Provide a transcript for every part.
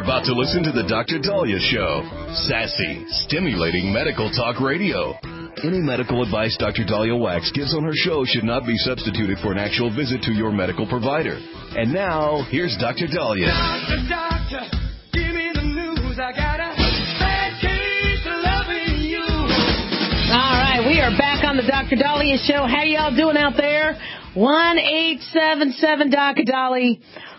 about to listen to the Dr. Dahlia Show. Sassy, stimulating medical talk radio. Any medical advice Dr. Dahlia Wax gives on her show should not be substituted for an actual visit to your medical provider. And now, here's Dr. Dahlia. Doctor, give me the news. I got a bad case of loving you. All right, we are back on the Dr. Dahlia Show. How y'all doing out there? 1-877-Dr.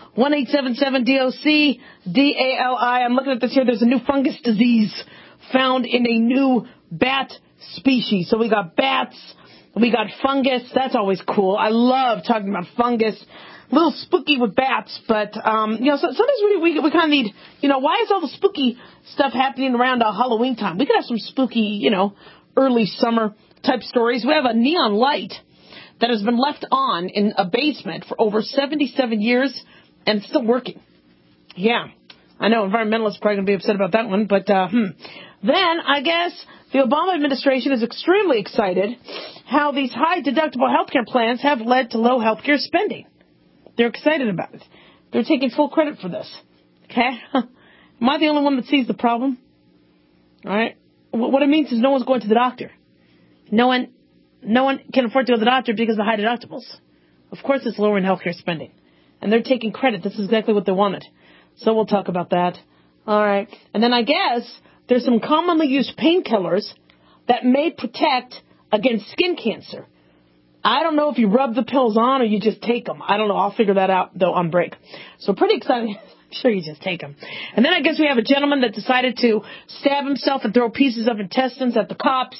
1-877-DOC-DALI. I'm looking at this here. There's a new fungus disease found in a new bat species. So we got bats, we got fungus. That's always cool. I love talking about fungus. A little spooky with bats, but, sometimes we kind of need, why is all the spooky stuff happening around Halloween time? We could have some spooky, early summer type stories. We have a neon light that has been left on in a basement for over 77 years and it's still working. Yeah, I know environmentalists are probably going to be upset about that one, but Then I guess the Obama administration is extremely excited how these high deductible healthcare plans have led to low healthcare spending. They're excited about it. They're taking full credit for this. Okay? Am I the only one that sees the problem? All right. What it means is no one's going to the doctor. No one can afford to go to the doctor because of the high deductibles. Of course it's lowering healthcare spending. And they're taking credit. This is exactly what they wanted. So we'll talk about that. All right. And then I guess there's some commonly used painkillers that may protect against skin cancer. I don't know if you rub the pills on or you just take them. I don't know. I'll figure that out, though, on break. So pretty exciting. I'm sure you just take them. And then I guess we have a gentleman that decided to stab himself and throw pieces of intestines at the cops.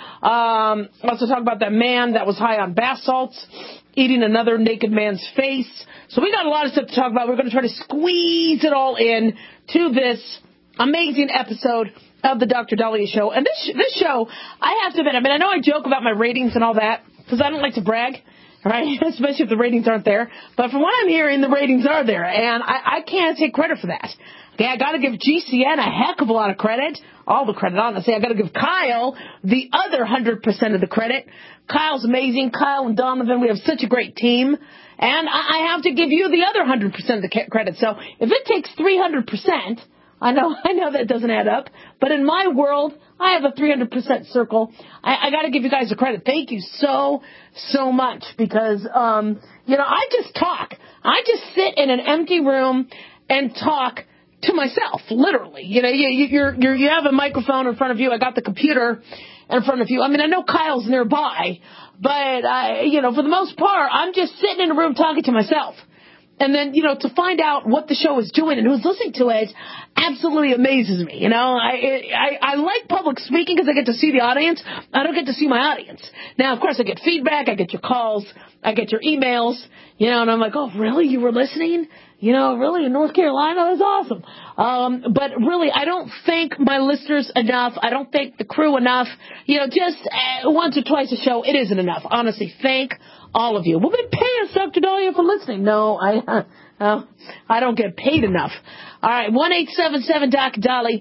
Also talk about that man that was high on bath salts, eating another naked man's face. So we got a lot of stuff to talk about. We're going to try to squeeze it all in to this amazing episode of the Dr. Dahlia Show. And this show, I have to admit, I know I joke about my ratings and all that, because I don't like to brag, right? Especially if the ratings aren't there. But from what I'm hearing, the ratings are there, and I can't take credit for that. Okay, I got to give GCN a heck of a lot of credit. All the credit, honestly. I got to give Kyle the other 100% of the credit. Kyle's amazing. Kyle and Donovan, we have such a great team. And I have to give you the other 100% of the credit. So if it takes 300%, I know that doesn't add up. But in my world, I have a 300% circle. I got to give you guys the credit. Thank you so much because, I just talk. I just sit in an empty room and talk to myself, literally. You have a microphone in front of you. I got the computer in front of you. I know Kyle's nearby, but for the most part, I'm just sitting in a room talking to myself. And then, to find out what the show is doing and who's listening to it absolutely amazes me. I like public speaking because I get to see the audience. I don't get to see my audience. Now, of course, I get feedback. I get your calls. I get your emails. And I'm like, oh, really? You were listening? Really? In North Carolina? That's awesome. But really, I don't thank my listeners enough. I don't thank the crew enough. Just once or twice a show, it isn't enough. Honestly, thank all of you. Well, then pay us, Dr. Dahlia, for listening. No, I don't get paid enough. All right, 1-877-Dr. Dahlia,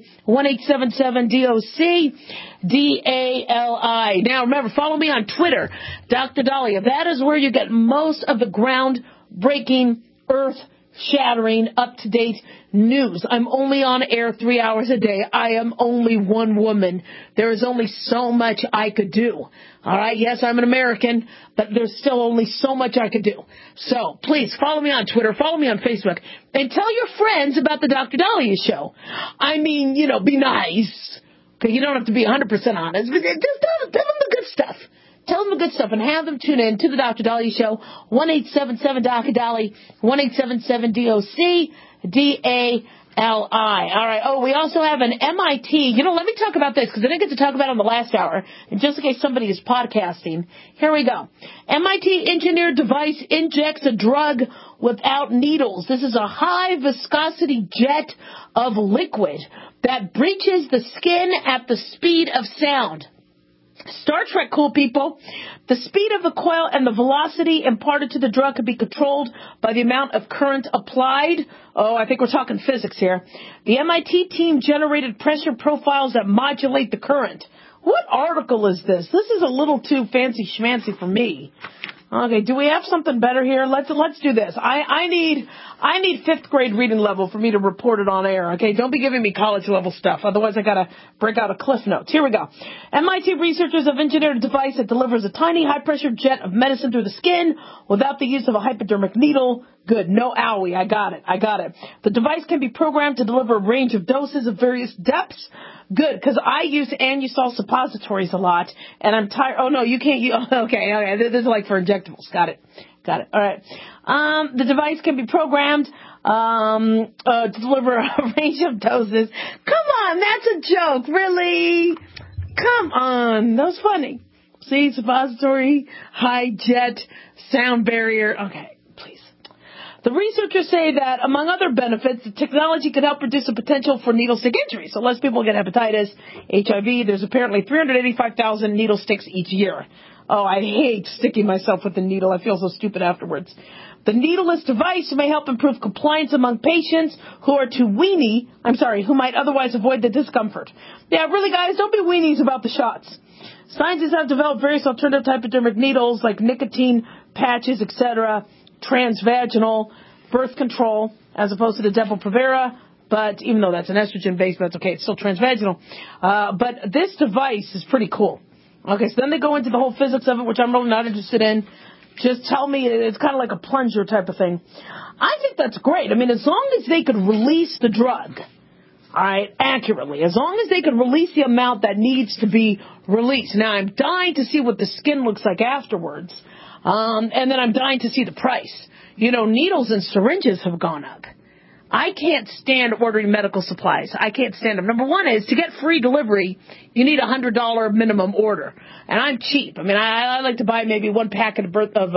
1-877-DOC-DALI. Now, remember, follow me on Twitter, Dr. Dahlia. That is where you get most of the groundbreaking, earth-shattering, up-to-date news. I'm only on air 3 hours a day. I am only one woman. There is only so much I could do. All right, yes, I'm an American, but there's still only so much I could do. So please follow me on Twitter, follow me on Facebook, and tell your friends about the Dr. Dahlia Show. Be nice. Okay, you don't have to be 100% honest, but just tell them the good stuff. Tell them the good stuff and have them tune in to the Dr. Dahlia Show, 1-877-Dr. Dahlia, 1-877-DOC-DALI. All right. Oh, we also have an MIT. Let me talk about this because I didn't get to talk about it in the last hour. And just in case somebody is podcasting, here we go. MIT engineered device injects a drug without needles. This is a high viscosity jet of liquid that breaches the skin at the speed of sound. Star Trek, cool people. The speed of the coil and the velocity imparted to the drug could be controlled by the amount of current applied. Oh, I think we're talking physics here. The MIT team generated pressure profiles that modulate the current. What article is this? This is a little too fancy schmancy for me. Okay, do we have something better here? Let's do this. I need 5th grade reading level for me to report it on air. Okay, don't be giving me college level stuff. Otherwise, I gotta break out a Cliff Notes. Here we go. MIT researchers have engineered a device that delivers a tiny high pressure jet of medicine through the skin without the use of a hypodermic needle. Good. No owie. I got it. The device can be programmed to deliver a range of doses of various depths. Good, because I use Anusol suppositories a lot, and I'm tired. Oh, no, you can't use... Okay. This is like for injectables. Got it. All right. The device can be programmed to deliver a range of doses. Come on, that's a joke. Really? Come on. That was funny. See, suppository, high jet, sound barrier. Okay. The researchers say that, among other benefits, the technology could help reduce the potential for needle stick injury. So less people get hepatitis, HIV. There's apparently 385,000 needle sticks each year. Oh, I hate sticking myself with a needle. I feel so stupid afterwards. The needleless device may help improve compliance among patients who are too weenie, who might otherwise avoid the discomfort. Yeah, really, guys, don't be weenies about the shots. Scientists have developed various alternative hypodermic needles like nicotine patches, etc., transvaginal birth control as opposed to the Depo-Provera, but even though that's an estrogen base, that's okay. It's still transvaginal. But this device is pretty cool. Okay, so then they go into the whole physics of it, which I'm really not interested in. Just tell me it's kind of like a plunger type of thing. I think that's great. I mean, as long as they could release the drug, all right, accurately, as long as they could release the amount that needs to be released. Now, I'm dying to see what the skin looks like afterwards. And then I'm dying to see the price. You know, needles and syringes have gone up. I can't stand ordering medical supplies. I can't stand them. Number one is, to get free delivery, you need a $100 minimum order. And I'm cheap. I mean, I like to buy maybe one packet of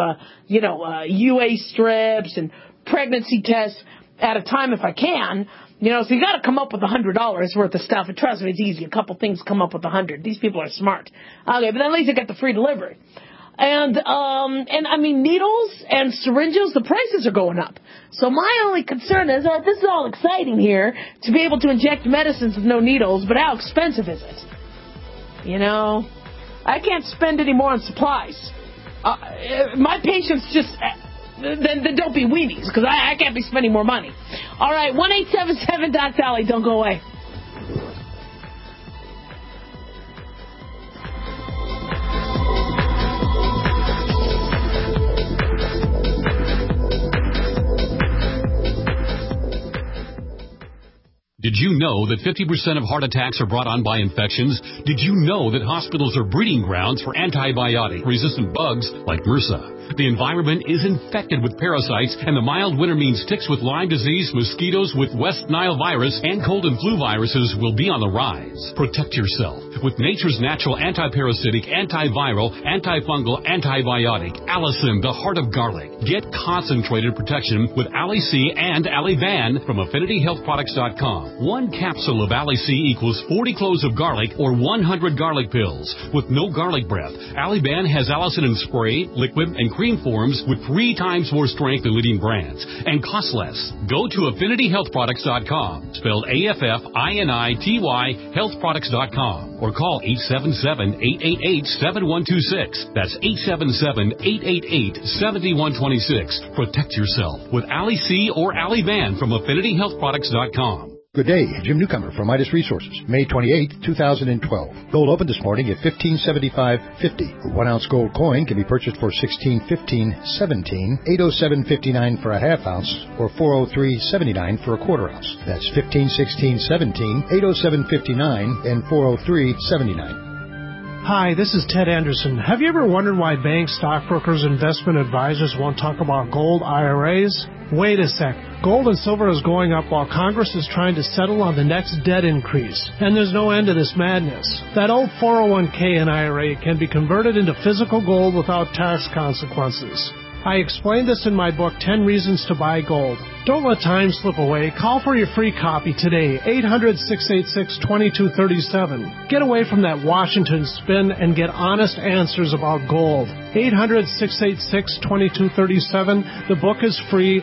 UA strips and pregnancy tests at a time if I can. You know, so you got to come up with $100 worth of stuff. And trust me, it's easy. A couple things come up with $100. These people are smart. Okay, but at least I get the free delivery. And I mean, needles and syringes, the prices are going up. So my only concern is that this is all exciting here to be able to inject medicines with no needles, but how expensive is it? You know, I can't spend any more on supplies. My patients just, then don't be weenies, because I can't be spending more money. All right, 1-877-DOC-SALLY. Don't go away. Did you know that 50% of heart attacks are brought on by infections? Did you know that hospitals are breeding grounds for antibiotic-resistant bugs like MRSA? The environment is infected with parasites, and the mild winter means ticks with Lyme disease, mosquitoes with West Nile virus, and cold and flu viruses will be on the rise. Protect yourself with nature's natural antiparasitic, antiviral, antifungal, antibiotic, Allison, the heart of garlic. Get concentrated protection with Ali-C and Ali-Van from AffinityHealthProducts.com. One capsule of Ali-C equals 40 cloves of garlic or 100 garlic pills. With no garlic breath, Ali-Van has Allison in spray, liquid, and cream forms with 3 times more strength than leading brands and costs less. Go to AffinityHealthProducts.com, spelled AFFINITY, healthproducts.com, or call 877-888-7126. That's 877-888-7126. Protect yourself with Ali-C or Ali-Van from AffinityHealthProducts.com. Good day, Jim Newcomer from Midas Resources, May 28, 2012. Gold opened this morning at $1575.50. A 1 ounce gold coin can be purchased for $1615.17, $807.59 for a half ounce, or $403.79 for a quarter ounce. That's $1516.17, $807.59, and $403.79. Hi, this is Ted Anderson. Have you ever wondered why banks, stockbrokers, investment advisors won't talk about gold IRAs? Wait a sec. Gold and silver is going up while Congress is trying to settle on the next debt increase. And there's no end to this madness. That old 401k and IRA can be converted into physical gold without tax consequences. I explained this in my book, 10 Reasons to Buy Gold. Don't let time slip away. Call for your free copy today, 800-686-2237. Get away from that Washington spin and get honest answers about gold. 800-686-2237. The book is free,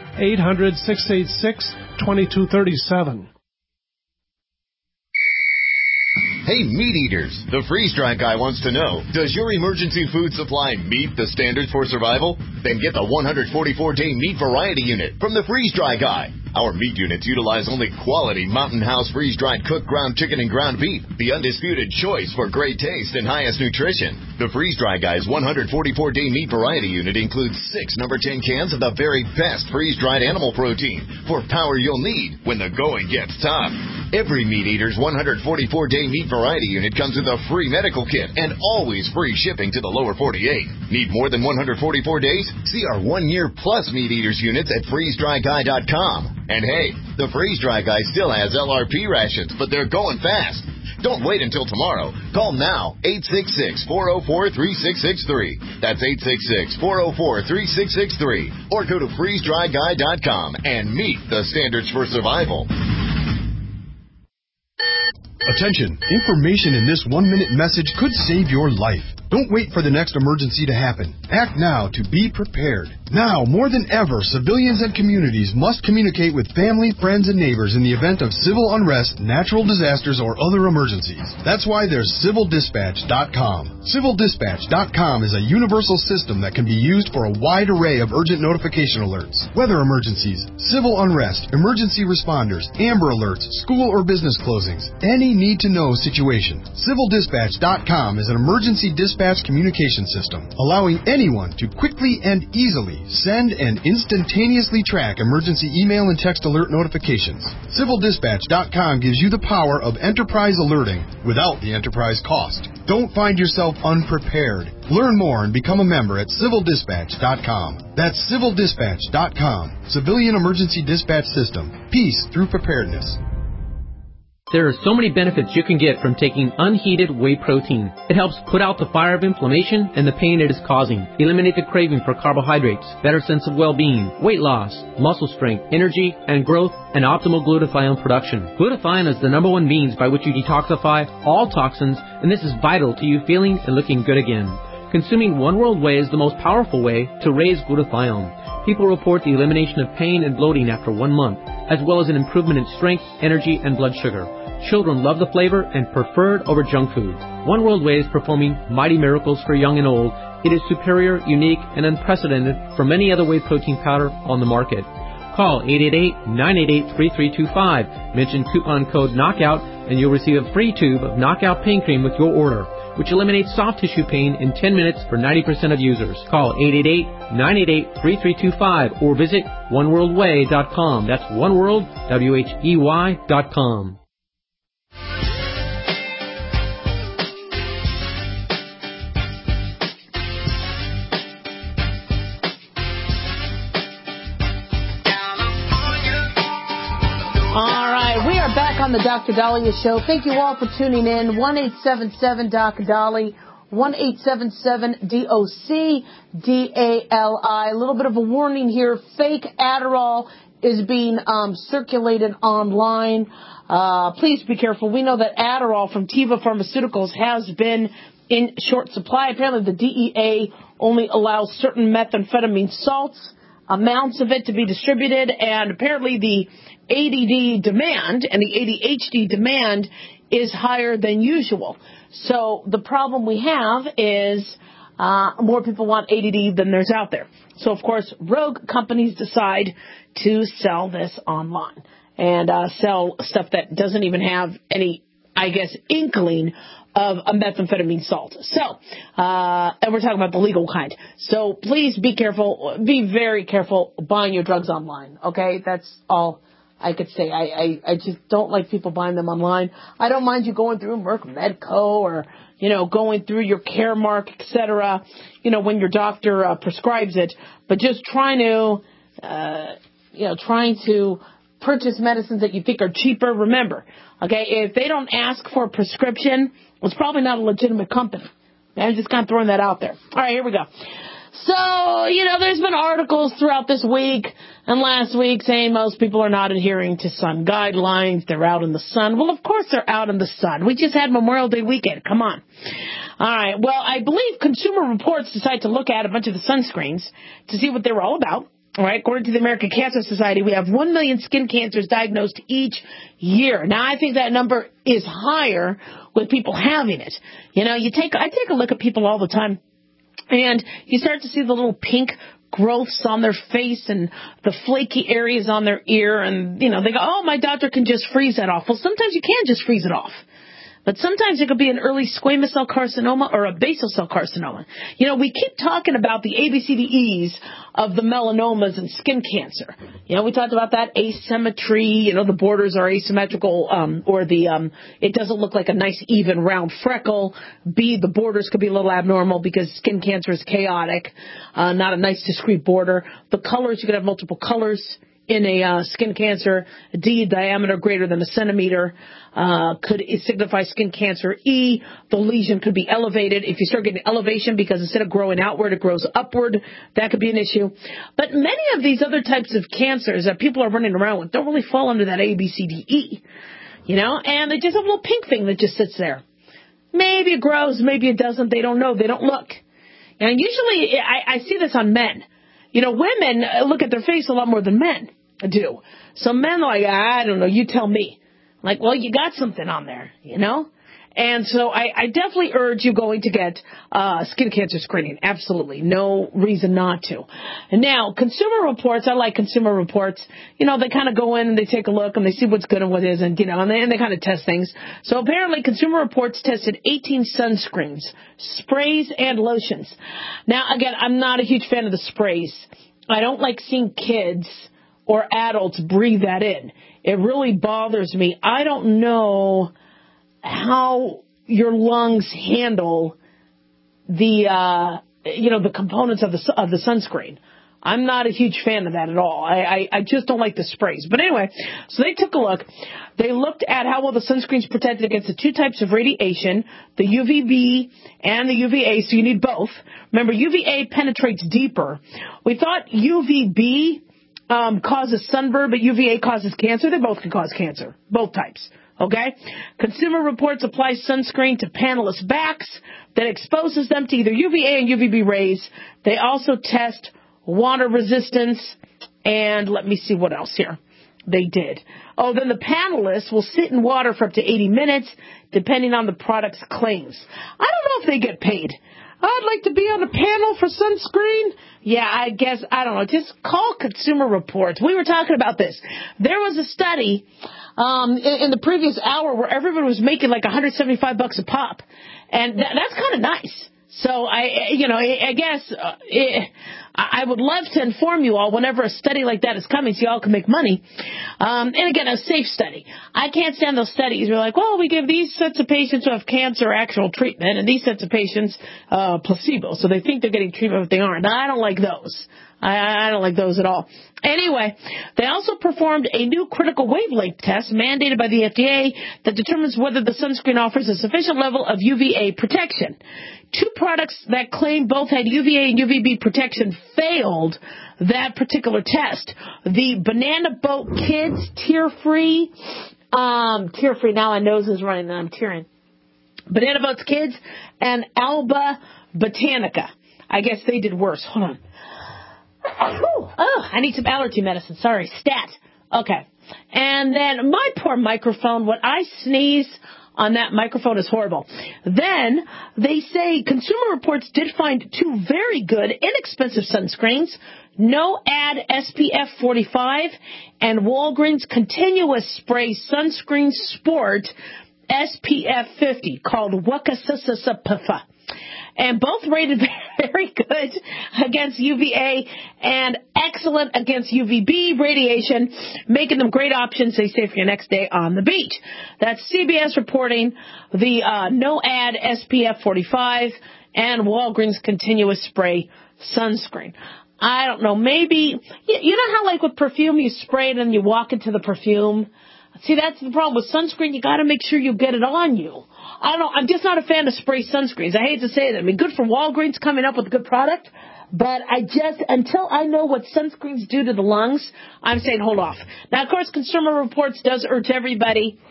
800-686-2237. Hey, meat eaters, the freeze-dry guy wants to know, does your emergency food supply meet the standards for survival? Then get the 144-day meat variety unit from the freeze-dry guy. Our meat units utilize only quality Mountain House freeze-dried cooked ground chicken and ground beef, the undisputed choice for great taste and highest nutrition. The freeze-dry guy's 144-day meat variety unit includes 6 number 10 cans of the very best freeze-dried animal protein for power you'll need when the going gets tough. Every meat eater's 144-day meat variety unit comes with a free medical kit and always free shipping to the lower 48. Need more than 144 days? See our 1-year plus meat eaters units at freezedryguy.com. And hey, the freeze-dry guy still has LRP rations, but they're going fast. Don't wait until tomorrow. Call now, 866-404-3663. That's 866-404-3663. Or go to freezedryguy.com and meet the standards for survival. Attention! Information in this 1-minute message could save your life. Don't wait for the next emergency to happen. Act now to be prepared. Now, more than ever, civilians and communities must communicate with family, friends, and neighbors in the event of civil unrest, natural disasters, or other emergencies. That's why there's CivilDispatch.com. CivilDispatch.com is a universal system that can be used for a wide array of urgent notification alerts. Weather emergencies, civil unrest, emergency responders, Amber Alerts, school or business closings, any need-to-know situation. CivilDispatch.com is an emergency dispatch communication system, allowing anyone to quickly and easily send and instantaneously track emergency email and text alert notifications. CivilDispatch.com gives you the power of enterprise alerting without the enterprise cost. Don't find yourself unprepared. Learn more and become a member at CivilDispatch.com. That's CivilDispatch.com. Civilian Emergency Dispatch System. Peace through preparedness. There are so many benefits you can get from taking unheated whey protein. It helps put out the fire of inflammation and the pain it is causing, eliminate the craving for carbohydrates, better sense of well-being, weight loss, muscle strength, energy and growth, and optimal glutathione production. Glutathione is the #1 means by which you detoxify all toxins, and this is vital to you feeling and looking good again. Consuming One World Whey is the most powerful way to raise glutathione. People report the elimination of pain and bloating after 1 month, as well as an improvement in strength, energy, and blood sugar. Children love the flavor and prefer it over junk food. One World Whey is performing mighty miracles for young and old. It is superior, unique, and unprecedented from any other whey protein powder on the market. Call 888-988-3325. Mention coupon code KNOCKOUT and you'll receive a free tube of Knockout Pain Cream with your order, which eliminates soft tissue pain in 10 minutes for 90% of users. Call 888-988-3325 or visit oneworldwhey.com. That's oneworld, WHEY.com. Back on the Dr. Dahlia Show. Thank you all for tuning in. 1-877-Doc-Dali, 1-877-DOC-DALI. A little bit of a warning here. Fake Adderall is being circulated online. Please be careful. We know that Adderall from Teva Pharmaceuticals has been in short supply. Apparently the DEA only allows certain methamphetamine salts, amounts of it to be distributed, and apparently the ADD demand and the ADHD demand is higher than usual. So the problem we have is more people want ADD than there's out there. So, of course, rogue companies decide to sell this online and sell stuff that doesn't even have any, I guess, inkling of a methamphetamine salt. So, and we're talking about the legal kind. So please be careful. Be very careful buying your drugs online. Okay? That's all I could say. I just don't like people buying them online. I don't mind you going through Merck Medco or, going through your Caremark, etc., when your doctor prescribes it. But just trying to purchase medicines that you think are cheaper. Remember, okay, if they don't ask for a prescription, it's probably not a legitimate company. I'm just kind of throwing that out there. All right, here we go. So, there's been articles throughout this week and last week saying most people are not adhering to sun guidelines. They're out in the sun. Well, of course they're out in the sun. We just had Memorial Day weekend. Come on. All right. Well, I believe Consumer Reports decided to look at a bunch of the sunscreens to see what they were all about. All right, according to the American Cancer Society, we have 1 million skin cancers diagnosed each year. Now, I think that number is higher with people having it. You know, I take a look at people all the time, and you start to see the little pink growths on their face and the flaky areas on their ear, and, you know, they go, oh, my doctor can just freeze that off. Well, sometimes you can just freeze it off. But sometimes it could be an early squamous cell carcinoma or a basal cell carcinoma. You know, we keep talking about the ABCDEs of the melanomas and skin cancer. You know, we talked about that asymmetry. You know, the borders are asymmetrical, it doesn't look like a nice even round freckle. B, the borders could be a little abnormal because skin cancer is chaotic, not a nice discrete border. The colors, you could have multiple colors in a skin cancer. D, diameter greater than a centimeter, could signify skin cancer. E, the lesion could be elevated. If you start getting elevation because instead of growing outward, it grows upward, that could be an issue. But many of these other types of cancers that people are running around with don't really fall under that A, B, C, D, E. You know, and they just have a little pink thing that just sits there. Maybe it grows, maybe it doesn't. They don't know. They don't look. And usually I see this on men. You know, women look at their face a lot more than men do. So men are like, I don't know, you tell me. I'm like, well, you got something on there, you know? And so I definitely urge you going to get skin cancer screening. Absolutely. No reason not to. And now, Consumer Reports, I like Consumer Reports. You know, they kind of go in and they take a look and they see what's good and what isn't, you know, and they kind of test things. So apparently Consumer Reports tested 18 sunscreens, sprays, and lotions. Now, again, I'm not a huge fan of the sprays. I don't like seeing kids or adults breathe that in. It really bothers me. I don't know how your lungs handle the components of the sunscreen. I'm not a huge fan of that at all. I just don't like the sprays. But anyway, so they took a look. They looked at how well the sunscreen's protected against the two types of radiation, the UVB and the UVA, so you need both. Remember, UVA penetrates deeper. We thought UVB causes sunburn, but UVA causes cancer. They both can cause cancer, both types. Okay? Consumer Reports applies sunscreen to panelists' backs that exposes them to either UVA and UVB rays. They also test water resistance, and let me see what else here they did. Oh, then the panelists will sit in water for up to 80 minutes, depending on the product's claims. I don't know if they get paid. I'd like to be on a panel for sunscreen. Yeah, I guess, I don't know. Just call Consumer Reports. We were talking about this. There was a study in the previous hour where everyone was making like $175 a pop. And that's kind of nice. So I guess I would love to inform you all whenever a study like that is coming so you all can make money. And again, a safe study. I can't stand those studies where like, well, we give these sets of patients who have cancer actual treatment and these sets of patients placebo. So they think they're getting treatment, but they aren't. I don't like those. I don't like those at all. Anyway, they also performed a new critical wavelength test mandated by the FDA that determines whether the sunscreen offers a sufficient level of UVA protection. Two products that claimed both had UVA and UVB protection failed that particular test. The Banana Boat Kids tear-free, now my nose is running and I'm tearing. Banana Boat Kids and Alba Botanica. I guess they did worse. Hold on. Oh, I need some allergy medicine. Sorry, stat. Okay. And then my poor microphone, when I sneeze on that microphone is horrible. Then they say Consumer Reports did find two very good, inexpensive sunscreens, No Ad SPF 45 and Walgreens Continuous Spray Sunscreen Sport SPF 50 called Wakasasasapfa. And both rated very good against UVA and excellent against UVB radiation, making them great options, they say, for your next day on the beach. That's CBS reporting the No Ad SPF 45 and Walgreens Continuous Spray Sunscreen. I don't know, maybe, you know how like with perfume you spray it and you walk into the perfume? See, that's the problem with sunscreen. You got to make sure you get it on you. I don't know. I'm just not a fan of spray sunscreens. I hate to say that. I mean, good for Walgreens coming up with a good product, but until I know what sunscreens do to the lungs, I'm saying hold off. Now, of course, Consumer Reports does urge everybody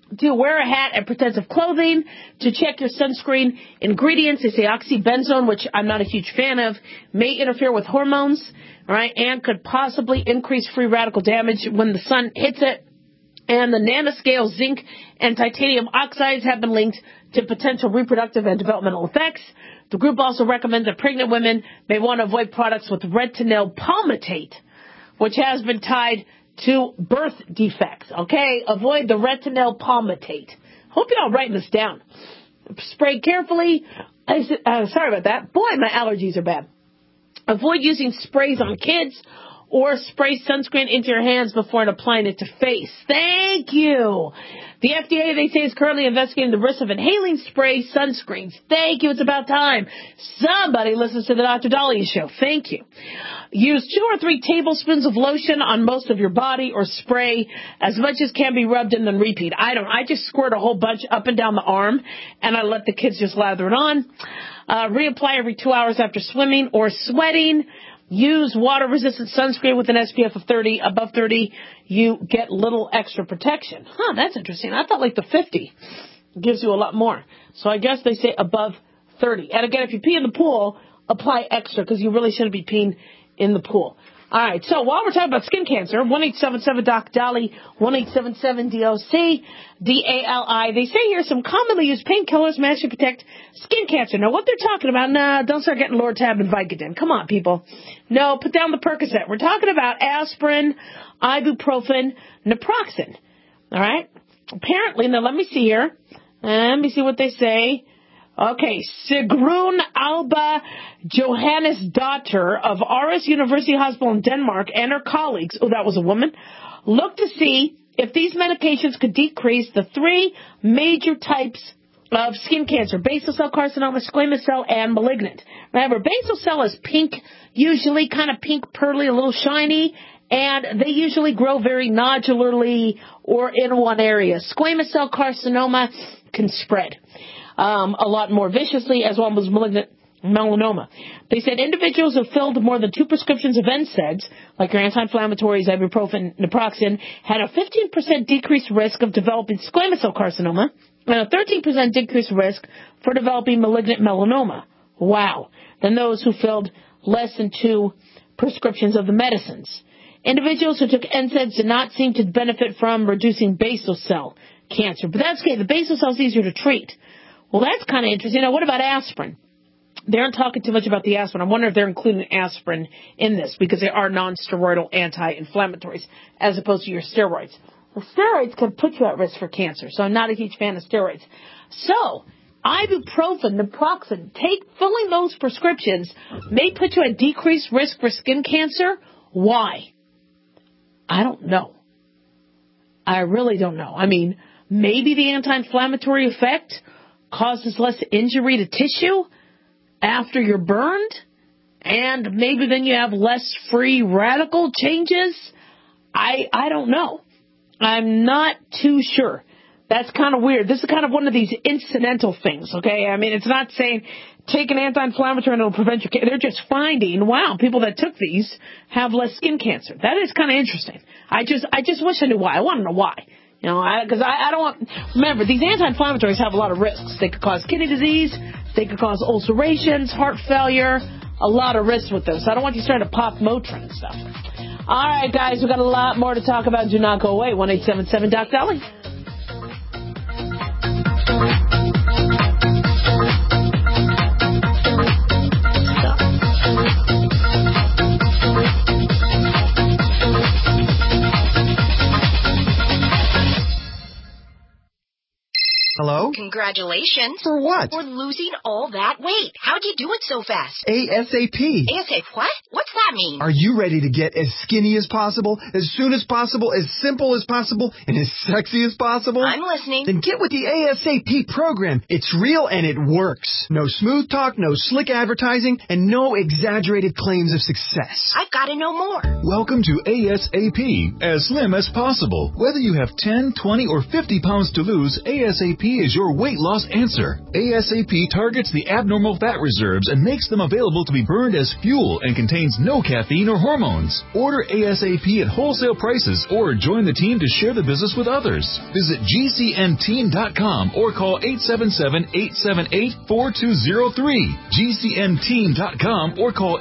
to wear a hat and protective clothing, to check your sunscreen ingredients. They say oxybenzone, which I'm not a huge fan of, may interfere with hormones, all right, and could possibly increase free radical damage when the sun hits it. And the nanoscale zinc and titanium oxides have been linked to potential reproductive and developmental effects. The group also recommends that pregnant women may want to avoid products with retinol palmitate, which has been tied to birth defects. Okay, avoid the retinol palmitate. Hope you're all writing this down. Spray carefully. Sorry about that. Boy, my allergies are bad. Avoid using sprays on kids or spray sunscreen into your hands before applying it to face. Thank you. The FDA, they say, is currently investigating the risk of inhaling spray sunscreens. Thank you. It's about time somebody listens to the Dr. Dahlia Show. Thank you. Use 2 or 3 tablespoons of lotion on most of your body or spray as much as can be rubbed in, then repeat. I just squirt a whole bunch up and down the arm, and I let the kids just lather it on. Reapply every 2 hours after swimming or sweating. Use water-resistant sunscreen with an SPF of 30. Above 30, you get little extra protection. That's interesting. I thought like the 50 gives you a lot more. So I guess they say above 30. And again, if you pee in the pool, apply extra because you really shouldn't be peeing in the pool. All right, so while we're talking about skin cancer, 1-877-DOC-DALI, 1-877-DOC-DALI. They say here some commonly used painkillers may actually protect skin cancer. Now, what they're talking about, don't start getting Lortab and Vicodin. Come on, people. No, put down the Percocet. We're talking about aspirin, ibuprofen, naproxen. All right? Apparently, now let me see here. Let me see what they say. Okay, Sigrun Alba Johannesdotter of Aarhus University Hospital in Denmark and her colleagues, that was a woman, looked to see if these medications could decrease the 3 major types of skin cancer: basal cell carcinoma, squamous cell, and malignant. Remember, basal cell is pink, usually kind of pink, pearly, a little shiny, and they usually grow very nodularly or in one area. Squamous cell carcinoma can spread a lot more viciously, as well as malignant melanoma. They said individuals who filled more than 2 prescriptions of NSAIDs, like your anti-inflammatories, ibuprofen, naproxen, had a 15% decreased risk of developing squamous cell carcinoma and a 13% decreased risk for developing malignant melanoma. Wow. Than those who filled less than 2 prescriptions of the medicines. Individuals who took NSAIDs did not seem to benefit from reducing basal cell cancer. But that's okay. The basal cell is easier to treat. Well, that's kind of interesting. Now, what about aspirin? They aren't talking too much about the aspirin. I wonder if they're including aspirin in this because they are non-steroidal anti-inflammatories as opposed to your steroids. The steroids can put you at risk for cancer, so I'm not a huge fan of steroids. So, ibuprofen, naproxen, filling those prescriptions may put you at decreased risk for skin cancer. Why? I don't know. I really don't know. I mean, maybe the anti-inflammatory effect causes less injury to tissue after you're burned, and maybe then you have less free radical changes. I don't know. I'm not too sure. That's kind of weird. This is kind of one of these incidental things, okay? I mean, it's not saying take an anti-inflammatory and it'll prevent your cancer. They're just finding, wow, people that took these have less skin cancer. That is kind of interesting. I just wish I knew why. I want to know why. You know, because I don't want, remember, these anti-inflammatories have a lot of risks. They could cause kidney disease, they could cause ulcerations, heart failure, a lot of risks with those. So I don't want you starting to pop Motrin and stuff. All right, guys, we've got a lot more to talk about. Do not go away. 1-877-DOC-DALI. Hello? Congratulations. For what? For losing all that weight. How'd you do it so fast? ASAP. ASAP what? What's that mean? Are you ready to get as skinny as possible, as soon as possible, as simple as possible, and as sexy as possible? I'm listening. Then get with the ASAP program. It's real and it works. No smooth talk, no slick advertising, and no exaggerated claims of success. I've got to know more. Welcome to ASAP, as slim as possible. Whether you have 10, 20, or 50 pounds to lose, ASAP ASAP is your weight loss answer. ASAP targets the abnormal fat reserves and makes them available to be burned as fuel and contains no caffeine or hormones. Order ASAP at wholesale prices or join the team to share the business with others. Visit GCNteam.com or call 877-878-4203. GCNteam.com or call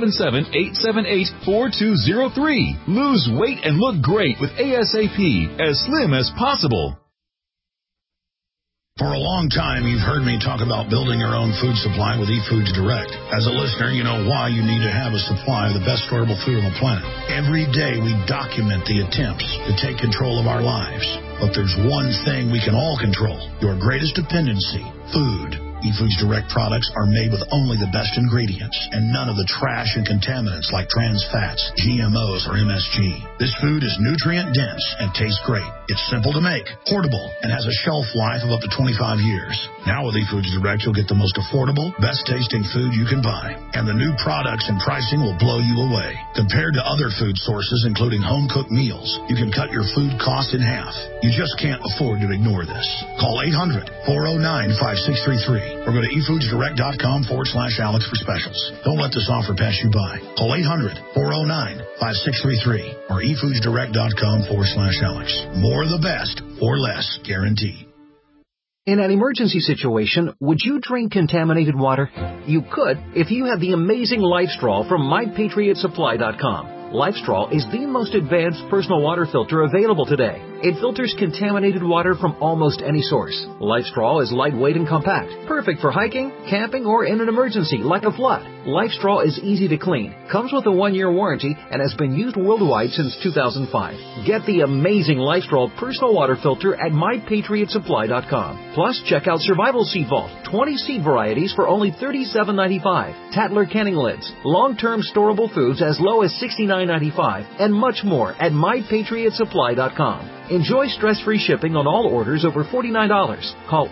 877-878-4203. Lose weight and look great with ASAP, as slim as possible. For a long time, you've heard me talk about building your own food supply with eFoods Direct. As a listener, you know why you need to have a supply of the best storable food on the planet. Every day, we document the attempts to take control of our lives. But there's one thing we can all control, your greatest dependency, food. eFoods Direct products are made with only the best ingredients and none of the trash and contaminants like trans fats, GMOs, or MSG. This food is nutrient dense and tastes great. It's simple to make, portable, and has a shelf life of up to 25 years. Now with eFoods Direct, you'll get the most affordable, best-tasting food you can buy. And the new products and pricing will blow you away. Compared to other food sources, including home-cooked meals, you can cut your food costs in half. You just can't afford to ignore this. Call 800-409-5633 or go to efoodsdirect.com/Alex for specials. Don't let this offer pass you by. Call 800-409-5633 or efoodsdirect.com/Alex. More of the best for less, guaranteed. In an emergency situation, would you drink contaminated water? You could if you had the amazing LifeStraw from MyPatriotSupply.com. LifeStraw is the most advanced personal water filter available today. It filters contaminated water from almost any source. LifeStraw is lightweight and compact, perfect for hiking, camping, or in an emergency like a flood. LifeStraw is easy to clean, comes with a 1-year warranty, and has been used worldwide since 2005. Get the amazing LifeStraw personal water filter at MyPatriotSupply.com. Plus, check out Survival Seed Vault, 20 seed varieties for only $37.95. Tatler canning lids, long-term storable foods as low as $69.95, and much more at MyPatriotSupply.com. Enjoy stress-free shipping on all orders over $49. Call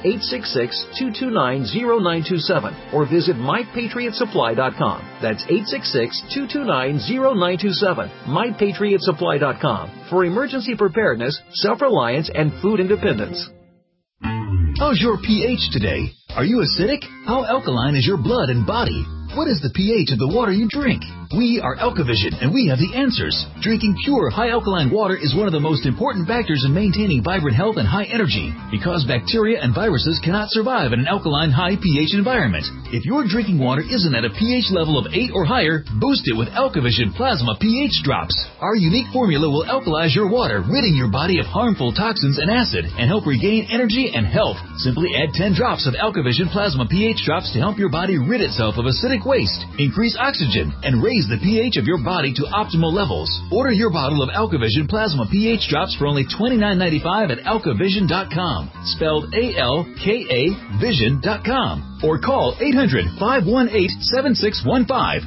866-229-0927 or visit MyPatriotSupply.com. That's 866-229-0927. MyPatriotSupply.com for emergency preparedness, self-reliance, and food independence. How's your pH today? Are you acidic? How alkaline is your blood and body? What is the pH of the water you drink? We are Alkavision, and we have the answers. Drinking pure, high-alkaline water is one of the most important factors in maintaining vibrant health and high energy, because bacteria and viruses cannot survive in an alkaline, high pH environment. If your drinking water isn't at a pH level of 8 or higher, boost it with Alkavision Plasma pH Drops. Our unique formula will alkalize your water, ridding your body of harmful toxins and acid, and help regain energy and health. Simply add 10 drops of Alkavision Plasma pH Drops to help your body rid itself of acidic waste, increase oxygen, and raise the pH of your body to optimal levels. Order your bottle of Alkavision Plasma pH Drops for only $29.95 at alkavision.com, spelled A-L-K-A Vision.com, or call 800-518-7615,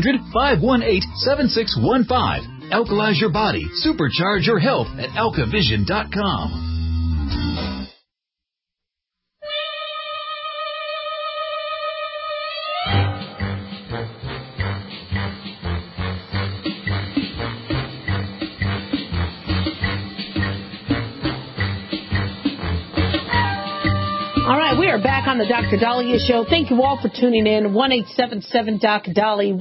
800-518-7615. Alkalize your body, supercharge your health at alkavision.com. All right, we are back on the Dr. Dahlia Show. Thank you all for tuning in. 1-877-Doc-Dali,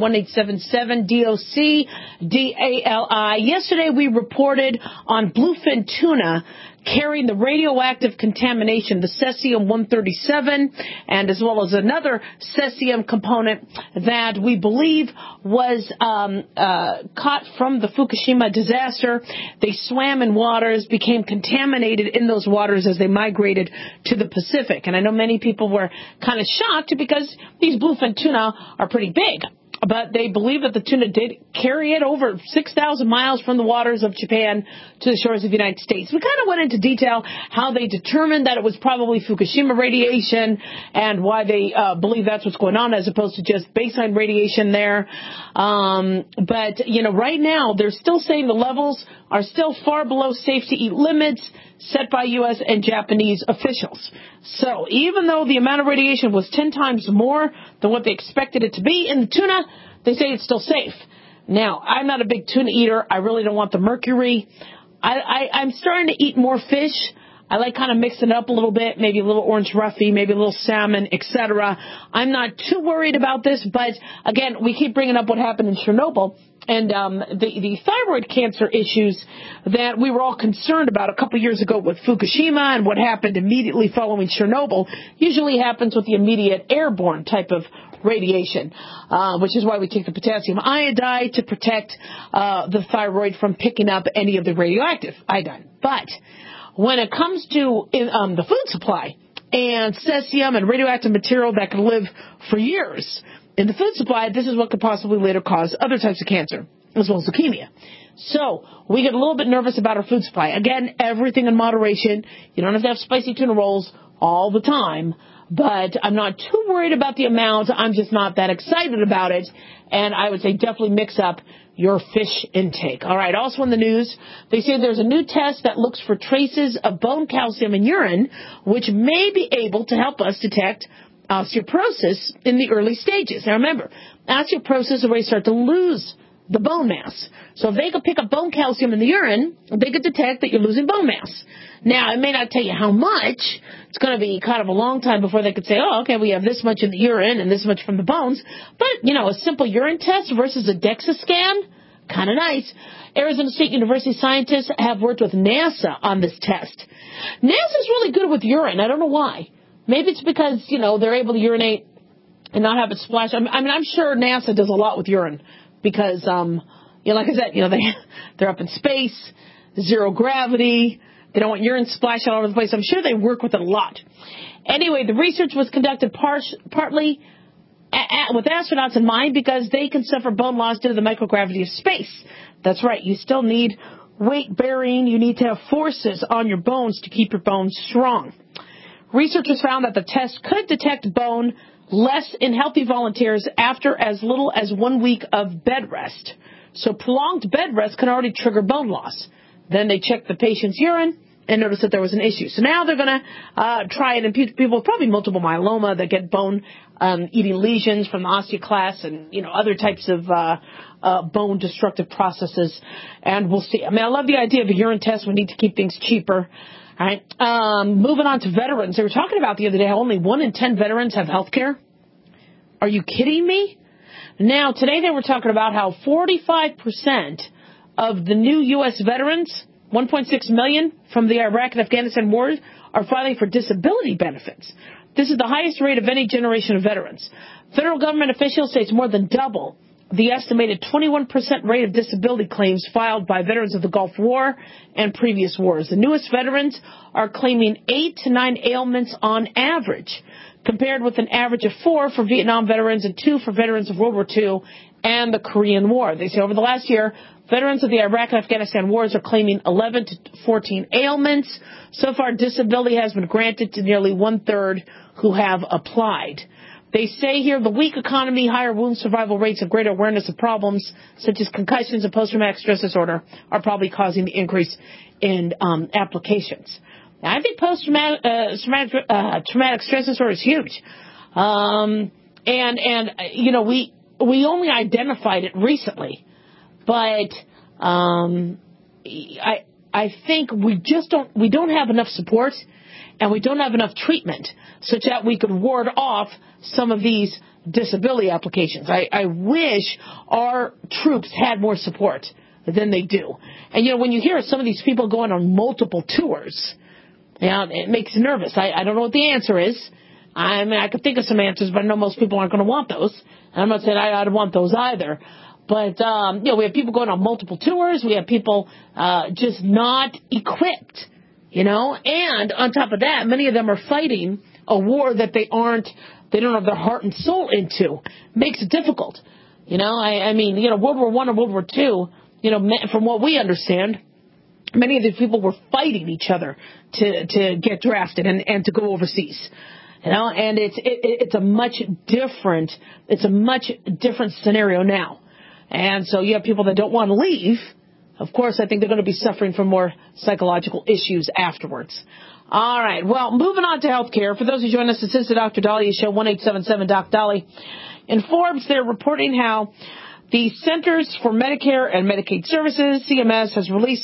1-877-DOC-DALI. Yesterday we reported on bluefin tuna carrying the radioactive contamination, the cesium-137, and as well as another cesium component that we believe was caught from the Fukushima disaster. They swam in waters, became contaminated in those waters as they migrated to the Pacific. And I know many people were kind of shocked because these bluefin tuna are pretty big. But they believe that the tuna did carry it over 6,000 miles from the waters of Japan to the shores of the United States. We kind of went into detail how they determined that it was probably Fukushima radiation and why they believe that's what's going on as opposed to just baseline radiation there. But, you know, right now they're still saying the levels are still far below safe to eat limits set by U.S. and Japanese officials. So even though the amount of radiation was 10 times more than what they expected it to be in the tuna, they say it's still safe. Now, I'm not a big tuna eater. I really don't want the mercury. I'm starting to eat more fish. I like kind of mixing it up a little bit, maybe a little orange roughy, maybe a little salmon, etc. I'm not too worried about this, but again, we keep bringing up what happened in Chernobyl and the thyroid cancer issues that we were all concerned about a couple years ago with Fukushima and what happened immediately following Chernobyl usually happens with the immediate airborne type of radiation, which is why we take the potassium iodide to protect the thyroid from picking up any of the radioactive iodine. But when it comes to the food supply and cesium and radioactive material that can live for years in the food supply, this is what could possibly later cause other types of cancer, as well as leukemia. So we get a little bit nervous about our food supply. Again, everything in moderation. You don't have to have spicy tuna rolls all the time, but I'm not too worried about the amount. I'm just not that excited about it, and I would say definitely mix up your fish intake. All right, also in the news, they say there's a new test that looks for traces of bone calcium in urine, which may be able to help us detect osteoporosis in the early stages. Now remember, osteoporosis is where you start to lose the bone mass. So if they could pick up bone calcium in the urine, they could detect that you're losing bone mass. Now, it may not tell you how much. It's going to be kind of a long time before they could say, oh, okay, we have this much in the urine and this much from the bones. But, a simple urine test versus a DEXA scan, kind of nice. Arizona State University scientists have worked with NASA on this test. NASA's really good with urine. I don't know why. Maybe it's because, they're able to urinate and not have it splash. I'm sure NASA does a lot with urine because, like I said, they're up in space, zero gravity. They don't want urine splashed all over the place. I'm sure they work with it a lot. Anyway, the research was conducted partly with astronauts in mind because they can suffer bone loss due to the microgravity of space. That's right. You still need weight bearing. You need to have forces on your bones to keep your bones strong. Researchers found that the test could detect bone less in healthy volunteers after as little as 1 week of bed rest. So prolonged bed rest can already trigger bone loss. Then they checked the patient's urine and noticed that there was an issue. So now they're going to try it in people with probably multiple myeloma that get bone-eating lesions from the osteoclasts and, other types of bone-destructive processes. And we'll see. I love the idea of a urine test. We need to keep things cheaper. All right. Moving on to veterans. They were talking about the other day how only 1 in 10 veterans have health care. Are you kidding me? Now, today they were talking about how 45% of the new U.S. veterans, 1.6 million from the Iraq and Afghanistan wars, are filing for disability benefits. This is the highest rate of any generation of veterans. Federal government officials say it's more than double the estimated 21% rate of disability claims filed by veterans of the Gulf War and previous wars. The newest veterans are claiming 8 to 9 ailments on average, compared with an average of 4 for Vietnam veterans and 2 for veterans of World War II and the Korean War. They say over the last year, veterans of the Iraq and Afghanistan wars are claiming 11 to 14 ailments. So far, disability has been granted to nearly 1/3 who have applied. They say here the weak economy, higher wound survival rates, and greater awareness of problems such as concussions and post-traumatic stress disorder are probably causing the increase in applications. Now, I think post-traumatic stress disorder is huge. We only identified it recently. But I think we don't have enough support and we don't have enough treatment such that we could ward off some of these disability applications. I wish our troops had more support than they do. And, when you hear some of these people going on multiple tours, it makes you nervous. I don't know what the answer is. I could think of some answers, but I know most people aren't going to want those. And I'm not saying I'd want those either. But, we have people going on multiple tours. We have people just not equipped, and on top of that, many of them are fighting a war that they don't have their heart and soul into. Makes it difficult. World War I and World War II, from what we understand, many of these people were fighting each other to get drafted and to go overseas. And it's a much different scenario now. And so you have people that don't want to leave. Of course, I think they're going to be suffering from more psychological issues afterwards. All right. Well, moving on to healthcare. For those who join us, this is the Dr. Dahlia Show, 1-877-DOC-DOLLY. In Forbes, they're reporting how the Centers for Medicare and Medicaid Services, CMS, has released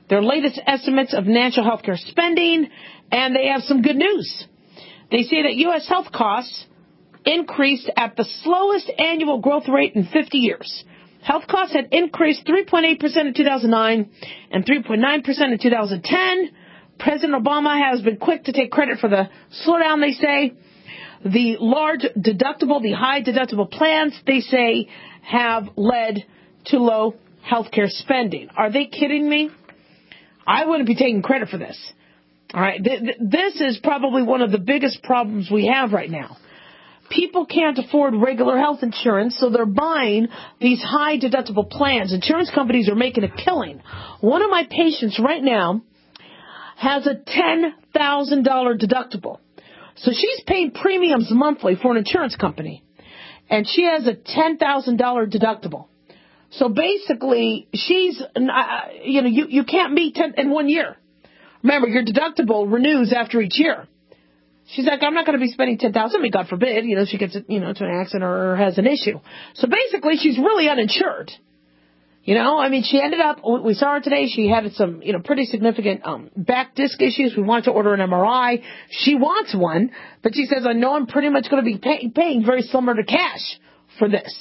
their latest estimates of national health care spending, and they have some good news. They say that U.S. health costs increased at the slowest annual growth rate in 50 years. Health costs had increased 3.8% in 2009 and 3.9% in 2010. President Obama has been quick to take credit for the slowdown, they say. The large deductible, the high deductible plans, they say, have led to low health care spending. Are they kidding me? I wouldn't be taking credit for this. All right, this is probably one of the biggest problems we have right now. People can't afford regular health insurance, so they're buying these high deductible plans. Insurance companies are making a killing. One of my patients right now has a $10,000 deductible. So she's paying premiums monthly for an insurance company, and she has a $10,000 deductible. So basically, she's, you can't meet 10 in 1 year. Remember, your deductible renews after each year. She's like, I'm not going to be spending $10,000. I mean, God forbid, she gets, to an accident or has an issue. So basically, she's really uninsured. She ended up, we saw her today, she had some, pretty significant back disc issues. We wanted to order an MRI. She wants one, but she says, I know I'm pretty much going to be paying very similar to cash for this.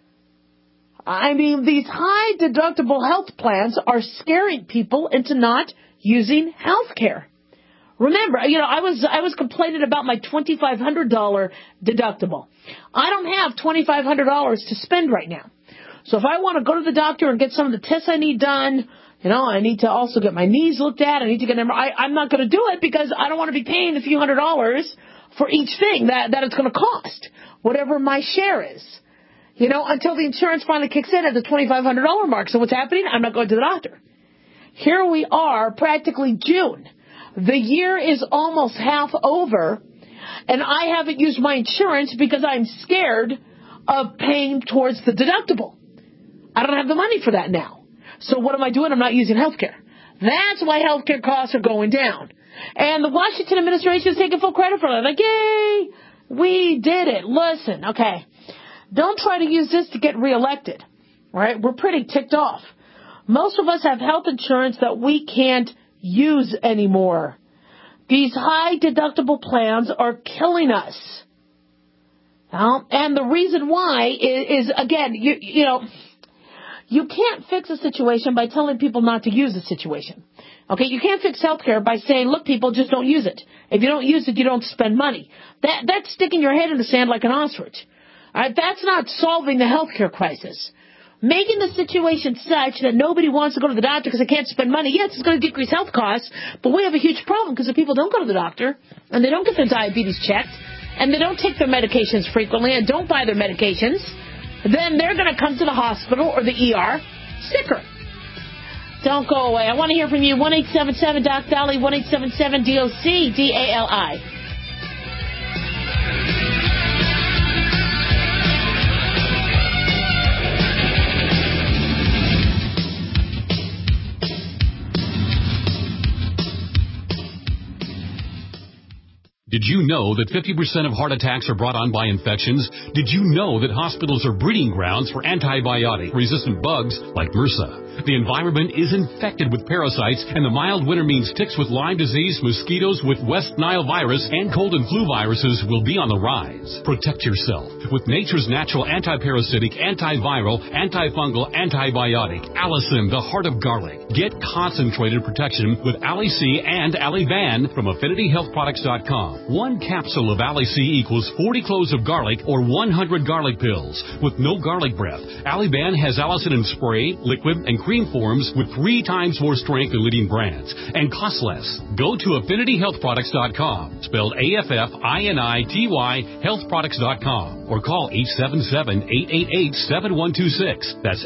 These high deductible health plans are scaring people into not using health care. Remember, I was complaining about my $2,500 deductible. I don't have $2,500 to spend right now. So if I want to go to the doctor and get some of the tests I need done, I need to also get my knees looked at. I need to get an MRI. I'm not going to do it because I don't want to be paying a few $100s for each thing that it's going to cost, whatever my share is. Until the insurance finally kicks in at the $2,500 mark. So what's happening? I'm not going to the doctor. Here we are, practically June. The year is almost half over, and I haven't used my insurance because I'm scared of paying towards the deductible. I don't have the money for that now. So what am I doing? I'm not using health care. That's why health care costs are going down. And the Washington administration is taking full credit for it. Like, yay, we did it. Listen, okay, don't try to use this to get reelected. All right, we're pretty ticked off. Most of us have health insurance that we can't use anymore. These high deductible plans are killing us. And the reason why is again, you can't fix a situation by telling people not to use the situation. Okay, you can't fix healthcare by saying, look, people, just don't use it. If you don't use it, you don't spend money. That's sticking your head in the sand like an ostrich. All right, that's not solving the healthcare crisis. Making the situation such that nobody wants to go to the doctor because they can't spend money. Yes, it's going to decrease health costs, but we have a huge problem because if people don't go to the doctor and they don't get their diabetes checked and they don't take their medications frequently and don't buy their medications, then they're going to come to the hospital or the ER sicker. Don't go away. I want to hear from you. 1-877-DOC-DALI, 1-877-DOC-DALI. Did you know that 50% of heart attacks are brought on by infections? Did you know that hospitals are breeding grounds for antibiotic-resistant bugs like MRSA? The environment is infected with parasites, and the mild winter means ticks with Lyme disease, mosquitoes with West Nile virus, and cold and flu viruses will be on the rise. Protect yourself with nature's natural antiparasitic, antiviral, antifungal, antibiotic, Allison, the heart of garlic. Get concentrated protection with Ali-C and Ali-Ban from AffinityHealthProducts.com. One capsule of Ali-C equals 40 cloves of garlic or 100 garlic pills with no garlic breath. Ali-Ban has Allison in spray, liquid, and cream forms with 3 times more strength than leading brands and costs less. Go to AffinityHealthProducts.com, spelled AFFINITY, healthproducts.com, or call 877-888-7126. That's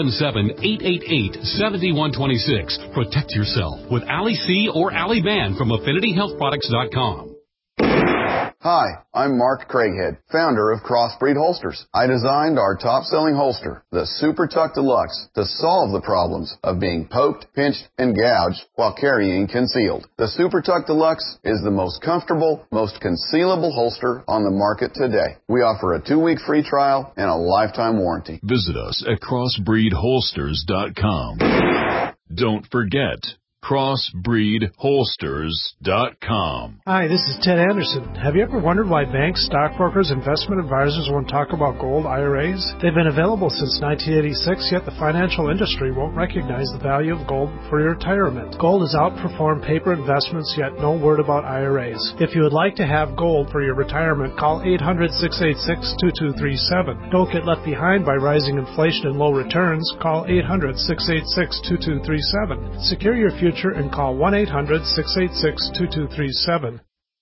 877-888-7126. Protect yourself with Ali-C or Ali-Ban from AffinityHealthProducts.com. Hi, I'm Mark Craighead, founder of Crossbreed Holsters. I designed our top-selling holster, the Super Tuck Deluxe, to solve the problems of being poked, pinched, and gouged while carrying concealed. The Super Tuck Deluxe is the most comfortable, most concealable holster on the market today. We offer a 2-week free trial and a lifetime warranty. Visit us at crossbreedholsters.com. Don't forget, CrossbreedHolsters.com. Hi, this is Ted Anderson. Have you ever wondered why banks, stockbrokers, investment advisors won't talk about gold IRAs? They've been available since 1986, yet the financial industry won't recognize the value of gold for your retirement. Gold has outperformed paper investments, yet no word about IRAs. If you would like to have gold for your retirement, call 800-686-2237. Don't get left behind by rising inflation and low returns. Call 800-686-2237. Secure your future and call 1-800-686-2237.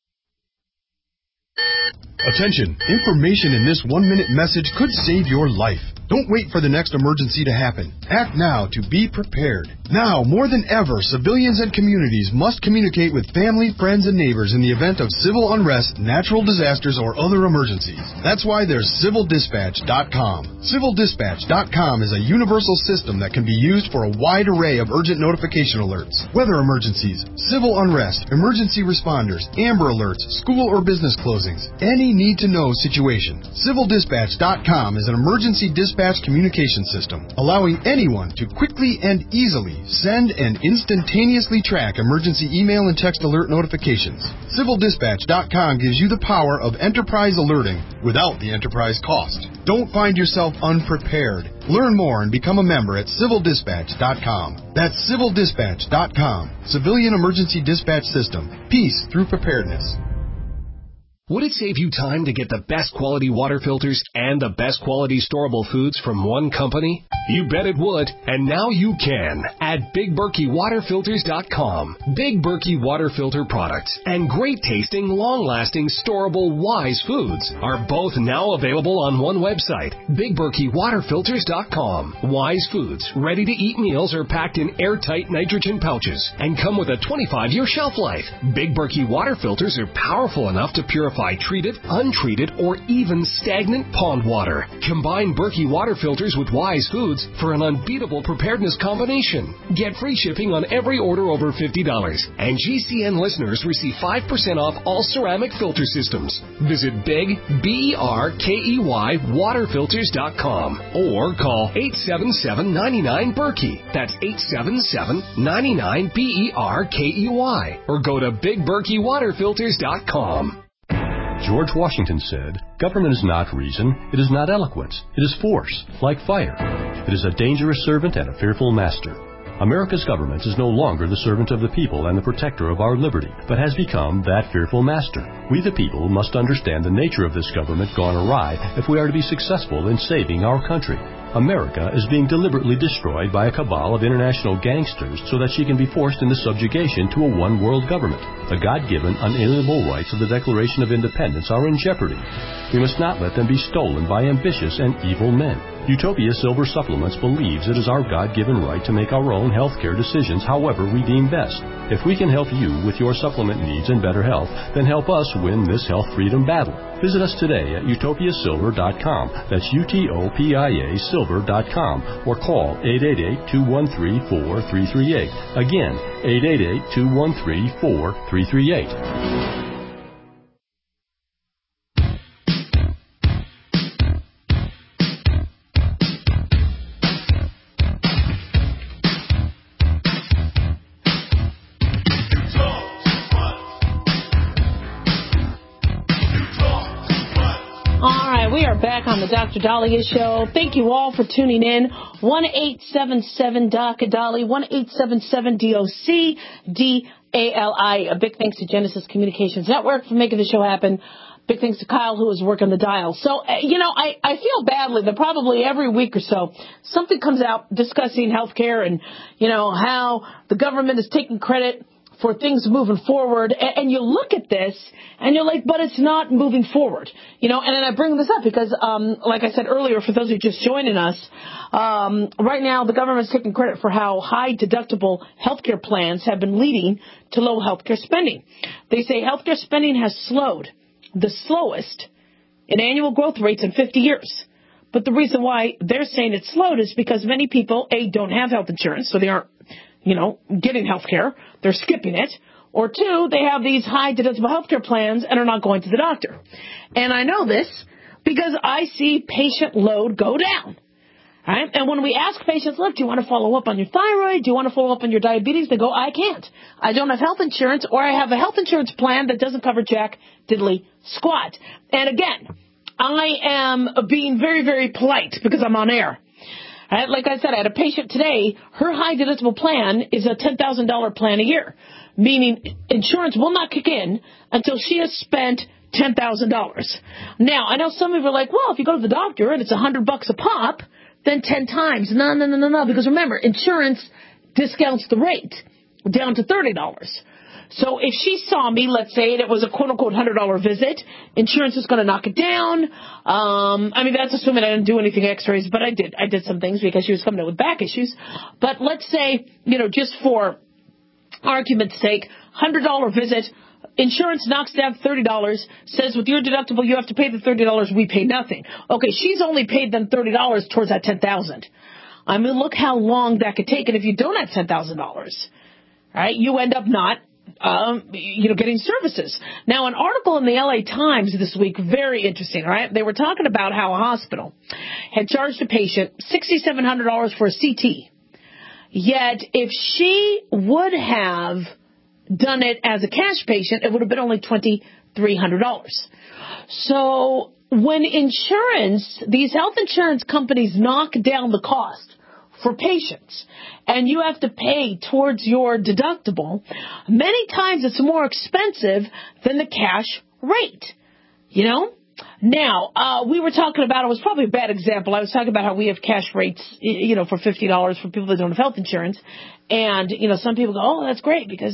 Attention! Information in this 1-minute message could save your life. Don't wait for the next emergency to happen. Act now to be prepared. Now, more than ever, civilians and communities must communicate with family, friends, and neighbors in the event of civil unrest, natural disasters, or other emergencies. That's why there's CivilDispatch.com. CivilDispatch.com is a universal system that can be used for a wide array of urgent notification alerts. Weather emergencies, civil unrest, emergency responders, Amber Alerts, school or business closings, any need-to-know situation. CivilDispatch.com is an emergency dispatch communication system, allowing anyone to quickly and easily send and instantaneously track emergency email and text alert notifications. CivilDispatch.com gives you the power of enterprise alerting without the enterprise cost. Don't find yourself unprepared. Learn more and become a member at CivilDispatch.com. That's CivilDispatch.com. Civilian Emergency Dispatch System. Peace through preparedness. Would it save you time to get the best quality water filters and the best quality storable foods from one company? You bet it would, and now you can at BigBerkeyWaterFilters.com. Big Berkey water filter products and great tasting, long-lasting, storable Wise foods are both now available on one website, BigBerkeyWaterFilters.com. Wise foods, ready-to-eat meals are packed in airtight nitrogen pouches and come with a 25-year shelf life. Big Berkey water filters are powerful enough to purify treated, untreated, or even stagnant pond water. Combine Berkey water filters with Wise foods for an unbeatable preparedness combination. Get free shipping on every order over $50, and GCN listeners receive 5% off all ceramic filter systems. Visit BigBerkey waterfilters.com or call 877-99-BERKEY. That's 877-99-BERKEY, or go to BigBerkeyWaterFilters.com. George Washington said, "Government is not reason, it is not eloquence, it is force, like fire. It is a dangerous servant and a fearful master." America's government is no longer the servant of the people and the protector of our liberty, but has become that fearful master. We the people must understand the nature of this government gone awry if we are to be successful in saving our country. America is being deliberately destroyed by a cabal of international gangsters so that she can be forced into subjugation to a one-world government. The God-given, unalienable rights of the Declaration of Independence are in jeopardy. We must not let them be stolen by ambitious and evil men. Utopia Silver Supplements believes it is our God-given right to make our own health care decisions however we deem best. If we can help you with your supplement needs and better health, then help us win this health freedom battle. Visit us today at utopiasilver.com. That's UTOPIA Silver.com, or call 888-213-4338. Again, 888-213-4338. On the Dr. Dahlia Show. Thank you all for tuning in. 1-877-DOC-DALI, 1-877-DOC-DALI. A big thanks to Genesis Communications Network for making the show happen. Big thanks to Kyle, who was working the dial. So, I feel badly that probably every week or so, something comes out discussing healthcare and, how the government is taking credit for things moving forward, and you look at this, and you're like, but it's not moving forward, and then I bring this up because, like I said earlier, for those who are just joining us, right now the government's taking credit for how high deductible healthcare plans have been leading to low healthcare spending. They say healthcare spending has slowed, the slowest in annual growth rates in 50 years. But the reason why they're saying it's slowed is because many people, A, don't have health insurance, so they aren't getting health care. They're skipping it. Or two, they have these high deductible health care plans and are not going to the doctor. And I know this because I see patient load go down. Right? And when we ask patients, look, do you want to follow up on your thyroid? Do you want to follow up on your diabetes? They go, I can't. I don't have health insurance, or I have a health insurance plan that doesn't cover jack diddly squat. And again, I am being very, very polite because I'm on air. Right? Like I said, I had a patient today. Her high deductible plan is a $10,000 plan a year, meaning insurance will not kick in until she has spent $10,000. Now, I know some of you are like, well, if you go to the doctor and it's $100 a pop, then 10 times. No. Because remember, insurance discounts the rate down to $30. So if she saw me, let's say, and it was a quote-unquote $100 visit, insurance is going to knock it down. I mean, that's assuming I didn't do anything x-rays, but I did. I did some things because she was coming in with back issues. But let's say, just for argument's sake, $100 visit, insurance knocks down $30, says with your deductible you have to pay the $30, we pay nothing. Okay, she's only paid them $30 towards that $10,000. I mean, look how long that could take. And if you don't have $10,000, right, you end up not, getting services. Now, an article in the LA Times this week, very interesting, right? They were talking about how a hospital had charged a patient $6,700 for a CT. Yet, if she would have done it as a cash patient, it would have been only $2,300. So when these health insurance companies knock down the cost for patients and you have to pay towards your deductible, many times it's more expensive than the cash rate, Now, we were talking about, it was probably a bad example. I was talking about how we have cash rates, for $50 for people that don't have health insurance. And, some people go, oh, that's great because,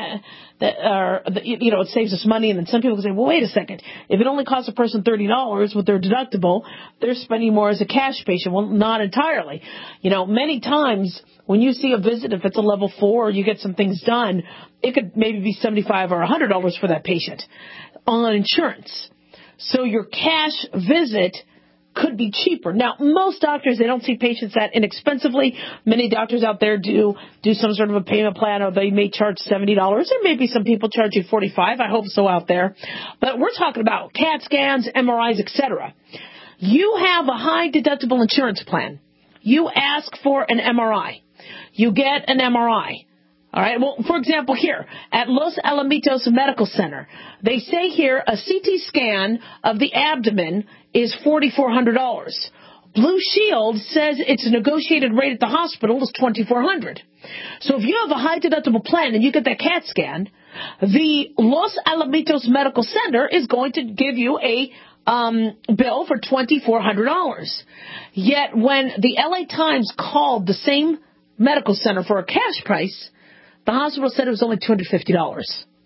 it saves us money. And then some people say, well, wait a second. If it only costs a person $30 with their deductible, they're spending more as a cash patient. Well, not entirely. Many times when you see a visit, if it's a level 4 or you get some things done, it could maybe be $75 or $100 for that patient on insurance. So your cash visit could be cheaper. Now, most doctors, they don't see patients that inexpensively. Many doctors out there do some sort of a payment plan, or they may charge $70. There may be some people charging $45. I hope so out there. But we're talking about CAT scans, MRIs, etc. You have a high deductible insurance plan. You ask for an MRI. You get an MRI. All right. Well, for example, here at Los Alamitos Medical Center, they say here a CT scan of the abdomen is $4,400. Blue Shield says its negotiated rate at the hospital is $2,400. So if you have a high deductible plan and you get that CAT scan, the Los Alamitos Medical Center is going to give you a bill for $2,400. Yet when the LA Times called the same medical center for a cash price, the hospital said it was only $250.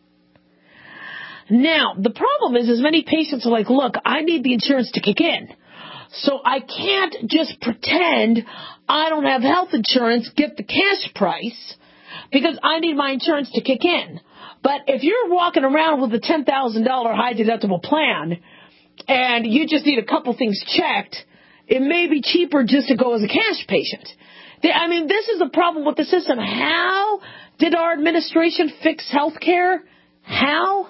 Now, the problem is many patients are like, look, I need the insurance to kick in. So I can't just pretend I don't have health insurance, get the cash price, because I need my insurance to kick in. But if you're walking around with a $10,000 high deductible plan and you just need a couple things checked, it may be cheaper just to go as a cash patient. I mean, this is the problem with the system. How did our administration fix health care? How?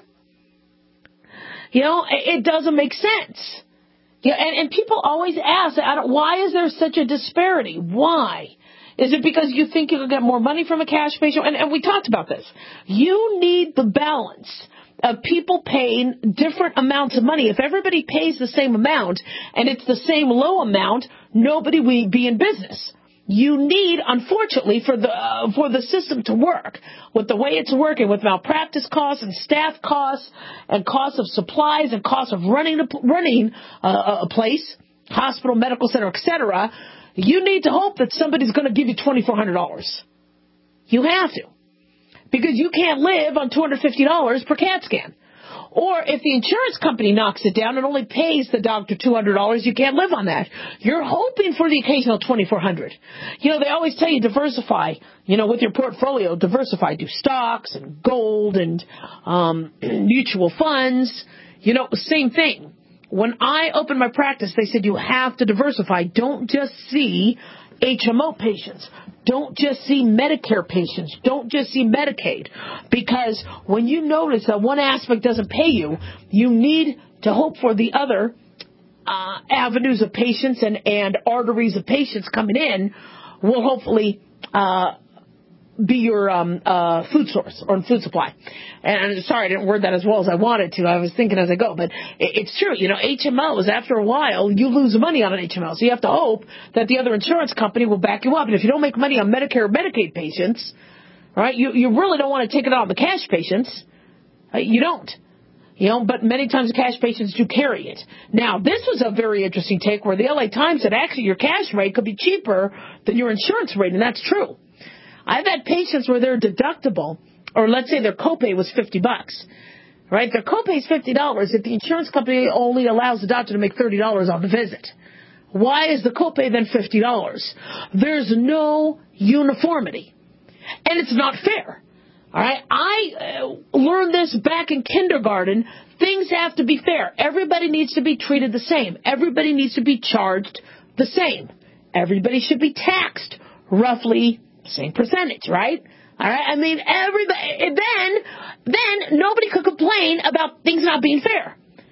It doesn't make sense. And people always ask, why is there such a disparity? Why? Is it because you think you can get more money from a cash patient? And we talked about this. You need the balance of people paying different amounts of money. If everybody pays the same amount and it's the same low amount, nobody will be in business. You need, unfortunately, for the system to work, with the way it's working, with malpractice costs and staff costs and costs of supplies and costs of running a place, hospital, medical center, etc., you need to hope that somebody's going to give you $2,400. You have to. Because you can't live on $250 per CAT scan. Or if the insurance company knocks it down and only pays the doctor $200, you can't live on that. You're hoping for the occasional $2,400. They always tell you diversify, with your portfolio, diversify, do stocks and gold and mutual funds. Same thing. When I opened my practice, they said you have to diversify. Don't just see HMO patients. Don't just see Medicare patients. Don't just see Medicaid. Because when you notice that one aspect doesn't pay you, you need to hope for the other avenues of patients and arteries of patients coming in will hopefully be your food source or food supply. And sorry, I didn't word that as well as I wanted to. I was thinking as I go, but it's true. HMOs, after a while, you lose money on an HMO. So you have to hope that the other insurance company will back you up. And if you don't make money on Medicare or Medicaid patients, right, you really don't want to take it out on the cash patients. You don't. But many times the cash patients do carry it. Now, this was a very interesting take where the LA Times said actually your cash rate could be cheaper than your insurance rate, and that's true. I've had patients where their deductible, or let's say their copay was $50, right? Their copay is $50 if the insurance company only allows the doctor to make $30 on the visit. Why is the copay then $50? There's no uniformity, and it's not fair. All right, I learned this back in kindergarten. Things have to be fair. Everybody needs to be treated the same. Everybody needs to be charged the same. Everybody should be taxed roughly the same percentage, right? All right, I mean, everybody. Then nobody could complain about things not being fair.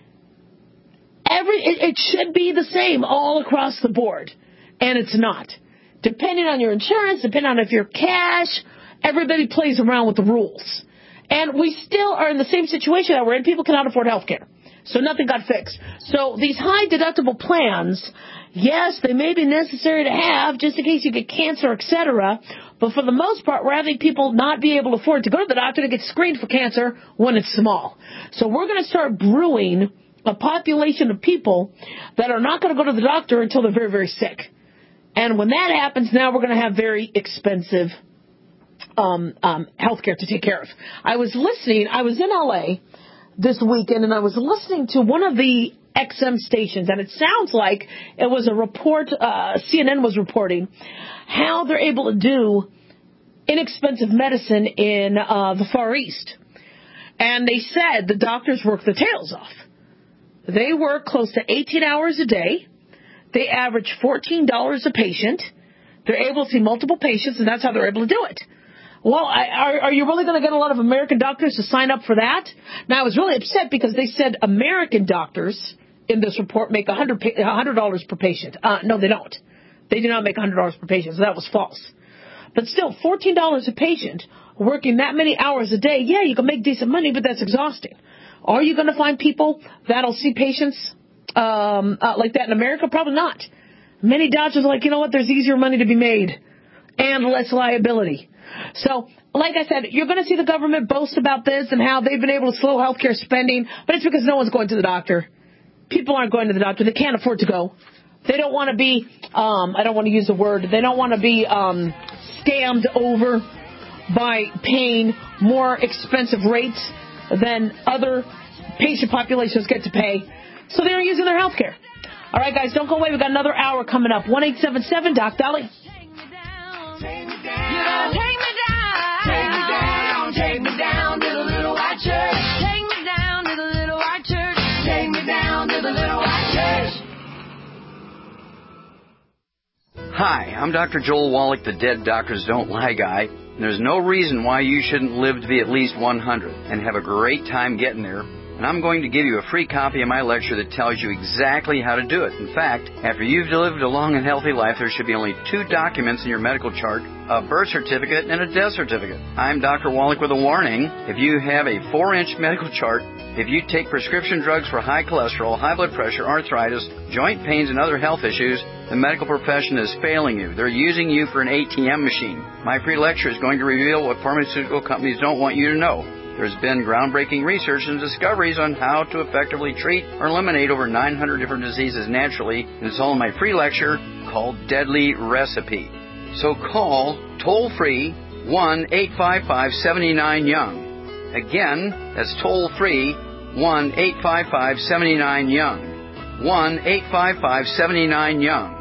It should be the same all across the board, and it's not. Depending on your insurance, depending on if you're cash. Everybody plays around with the rules. And we still are in the same situation that we're in. People cannot afford health care. So nothing got fixed. So these high deductible plans, yes, they may be necessary to have just in case you get cancer, etc. But for the most part, we're having people not be able to afford to go to the doctor to get screened for cancer when it's small. So we're going to start brewing a population of people that are not going to go to the doctor until they're very, very sick. And when that happens, now we're going to have very expensive healthcare to take care of. I was in LA this weekend, and I was listening to one of the XM stations, and it sounds like it was a report, CNN was reporting how they're able to do inexpensive medicine in the Far East. And they said the doctors work their tails off. They work close to 18 hours a day. They average $14 a patient. They're able to see multiple patients, and that's how they're able to do it. Well, are you really going to get a lot of American doctors to sign up for that? Now, I was really upset because they said American doctors in this report make $100 per patient. No, they don't. They do not make $100 per patient, so that was false. But still, $14 a patient, working that many hours a day, yeah, you can make decent money, but that's exhausting. Are you going to find people that'll see patients like that in America? Probably not. Many doctors are like, you know what, there's easier money to be made and less liability. So, like I said, you're going to see the government boast about this and how they've been able to slow healthcare spending, but it's because no one's going to the doctor. People aren't going to the doctor. They can't afford to go. They don't want to be, I don't want to use the word, they don't want to be scammed over by paying more expensive rates than other patient populations get to pay. So they're using their healthcare. All right, guys, don't go away. We've got another hour coming up. 1-877-DOC-DOLLY. Take me down to the little white church. Take me down to the little white church. Take me down to the little white church. Hi, I'm Dr. Joel Wallach, the Dead Doctors Don't Lie guy. And there's no reason why you shouldn't live to be at least 100 and have a great time getting there. And I'm going to give you a free copy of my lecture that tells you exactly how to do it. In fact, after you've lived a long and healthy life, there should be only 2 documents in your medical chart, a birth certificate and a death certificate. I'm Dr. Wallach with a warning. If you have a 4-inch medical chart, if you take prescription drugs for high cholesterol, high blood pressure, arthritis, joint pains, and other health issues, the medical profession is failing you. They're using you for an ATM machine. My free lecture is going to reveal what pharmaceutical companies don't want you to know. There's been groundbreaking research and discoveries on how to effectively treat or eliminate over 900 different diseases naturally, and it's all in my free lecture called Deadly Recipe. So call toll-free 1-855-79-YOUNG. Again, that's toll-free 1-855-79-YOUNG. 1-855-79-YOUNG.